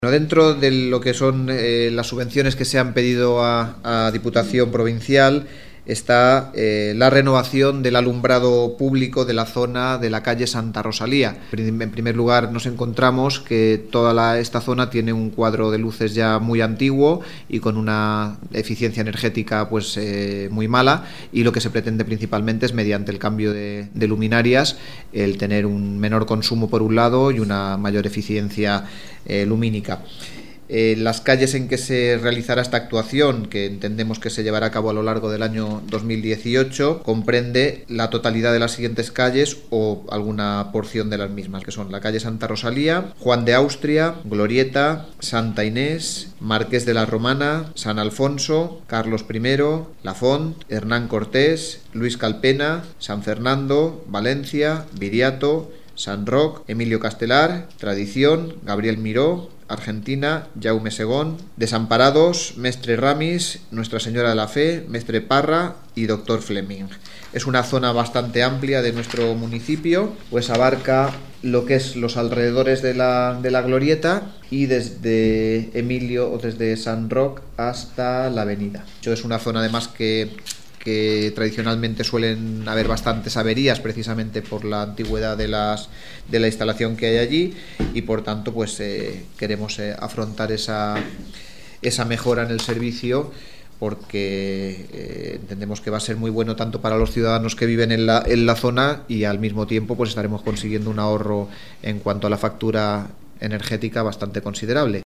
Dentro de lo que son las subvenciones que se han pedido a Diputación Provincial está la renovación del alumbrado público de la zona de la calle Santa Rosalía. En primer lugar, nos encontramos que toda esta zona tiene un cuadro de luces ya muy antiguo y con una eficiencia energética muy mala, y lo que se pretende principalmente es, mediante el cambio de luminarias, el tener un menor consumo por un lado y una mayor eficiencia lumínica. Las calles en que se realizará esta actuación, que entendemos que se llevará a cabo a lo largo del año 2018, comprende la totalidad de las siguientes calles o alguna porción de las mismas, que son la calle Santa Rosalía, Juan de Austria, Glorieta, Santa Inés, Marqués de la Romana, San Alfonso, Carlos I, La Font, Hernán Cortés, Luis Calpena, San Fernando, Valencia, Viriato, San Roc, Emilio Castelar, Tradición, Gabriel Miró, Argentina, Jaume Segón, Desamparados, Mestre Ramis, Nuestra Señora de la Fe, Mestre Parra y Doctor Fleming. Es una zona bastante amplia de nuestro municipio, pues abarca lo que es los alrededores de la Glorieta y desde Emilio o desde San Roc hasta la Avenida. Es una zona además que tradicionalmente suelen haber bastantes averías, precisamente por la antigüedad de la instalación que hay allí, y por tanto queremos afrontar esa mejora en el servicio, porque entendemos que va a ser muy bueno tanto para los ciudadanos que viven en la zona, y al mismo tiempo estaremos consiguiendo un ahorro en cuanto a la factura energética bastante considerable.